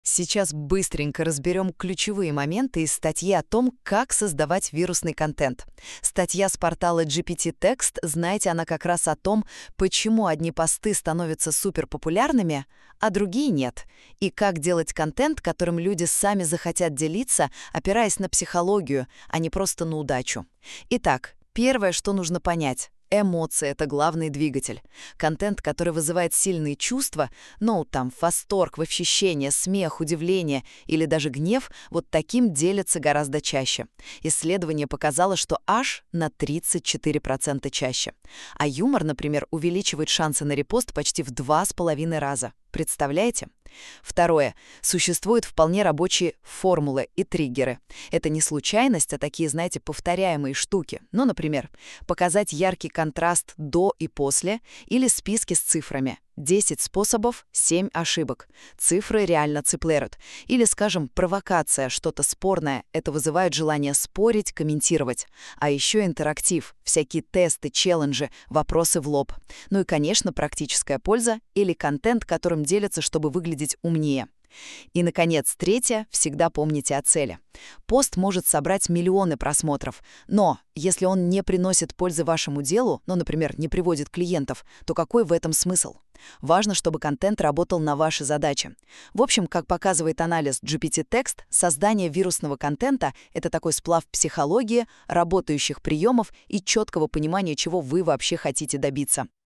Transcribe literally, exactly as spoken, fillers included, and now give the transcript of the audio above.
Сейчас быстренько разберем ключевые моменты из статьи о том, как создавать вирусный контент. Статья с портала джи пи ти Text, знаете, она как раз о том, почему одни посты становятся суперпопулярными, а другие нет, и как делать контент, которым люди сами захотят делиться, опираясь на психологию, а не просто на удачу. Итак, первое, что нужно понять. Эмоции — это главный двигатель. Контент, который вызывает сильные чувства, ну, там, восторг, восхищение, смех, удивление или даже гнев, вот таким делятся гораздо чаще. Исследование показало, что аж на тридцать четыре процента чаще. А юмор, например, увеличивает шансы на репост почти в два с половиной раза. Представляете? Второе. Существуют вполне рабочие формулы и триггеры. Это не случайность, а такие, знаете, повторяемые штуки. Ну, например, показать яркий контраст до и после или списки с цифрами. десять способов, семь ошибок. Цифры реально цепляют. Или, скажем, провокация, что-то спорное. Это вызывает желание спорить, комментировать. А еще интерактив, всякие тесты, челленджи, вопросы в лоб. Ну и, конечно, практическая польза или контент, которым делятся, чтобы выглядеть умнее. И, наконец, третье, всегда помните о цели. Пост может собрать миллионы просмотров, но если он не приносит пользы вашему делу, ну, например, не приводит клиентов, то какой в этом смысл? Важно, чтобы контент работал на ваши задачи. В общем, как показывает анализ джи пи ти Text, создание вирусного контента — это такой сплав психологии, работающих приемов и четкого понимания, чего вы вообще хотите добиться.